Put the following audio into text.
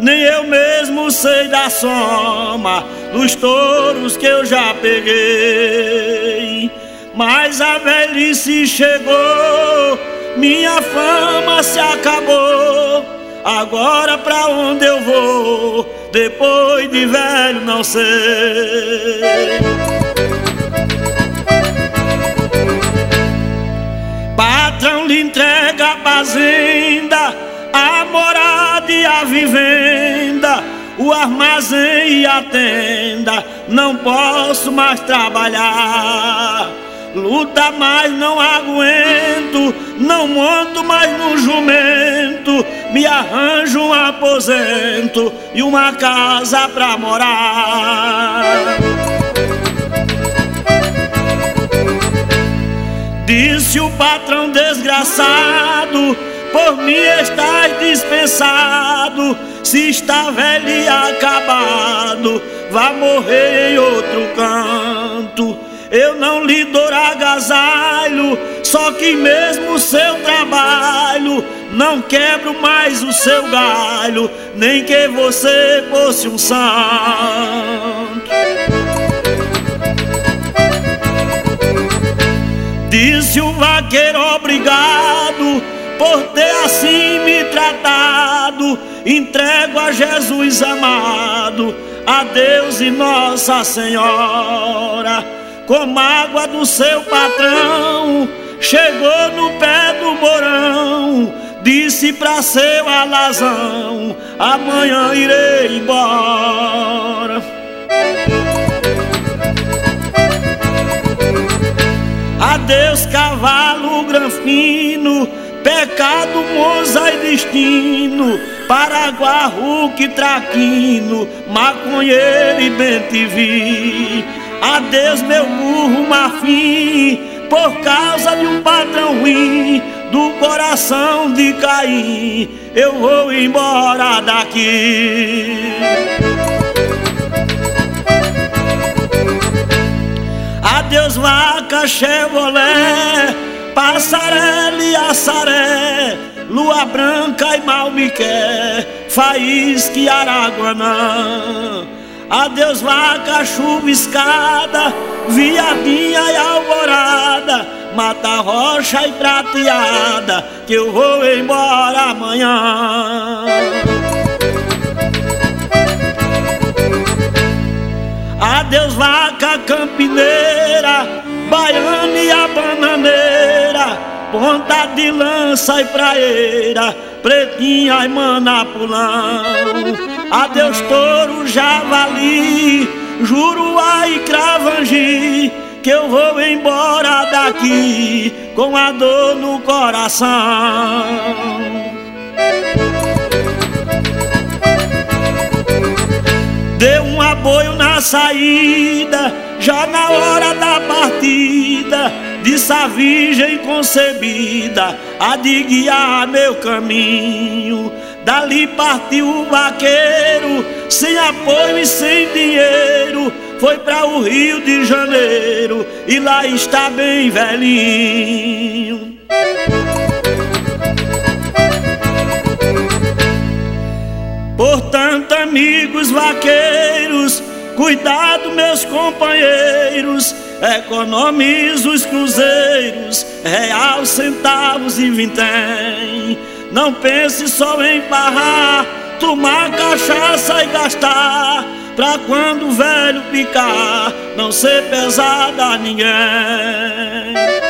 nem eu mesmo sei da soma dos touros que eu já peguei. Mas a velhice chegou, minha fama se acabou. Agora pra onde eu vou? Depois de velho não sei. Patrão lhe entrega a fazenda, a morada e a vivenda, o armazém e a tenda. Não posso mais trabalhar, luta mais não aguento, não monto mais no jumento. Me arranjo um aposento e uma casa pra morar. Disse o patrão desgraçado, por mim estás dispensado. Se está velho e acabado, vá morrer em outro canto. Eu não lhe dou agasalho, só que mesmo o seu trabalho não quebro mais o seu galho, nem que você fosse um santo. Disse o vaqueiro obrigado por ter assim me tratado. Entrego a Jesus amado, a Deus e Nossa Senhora. Com mágoa do seu patrão, chegou no pé do morão. Disse pra seu alazão, amanhã irei embora. Adeus cavalo granfino, pecado, moza e destino, Paraguá, Ruque, Traquino, maconheiro e bem-te-vi. Adeus meu burro marfim, por causa de um patrão ruim, do coração de Caim, eu vou embora daqui. Adeus vaca, Chevrolet, passarela e assaré, lua branca e mal me quer, faísca e araguanã. Adeus vaca, chuva, escada, viadinha e alvorada, mata rocha e prateada, que eu vou embora amanhã. Adeus vaca campineira, baiana e a bananeira, ponta de lança e praeira, pretinha e manapulão. Adeus touro, javali, juruá e cravangi, que eu vou embora daqui com a dor no coração. Deu um aboio na saída, já na hora da partida, disse a virgem concebida, há de guiar meu caminho. Dali partiu o vaqueiro, sem apoio e sem dinheiro, foi para o Rio de Janeiro e lá está bem velhinho. Portanto, amigos vaqueiros, cuidado meus companheiros, economize os cruzeiros, real, centavos e vintém. Não pense só em barrar, tomar cachaça e gastar, pra quando o velho picar, não ser pesado a ninguém.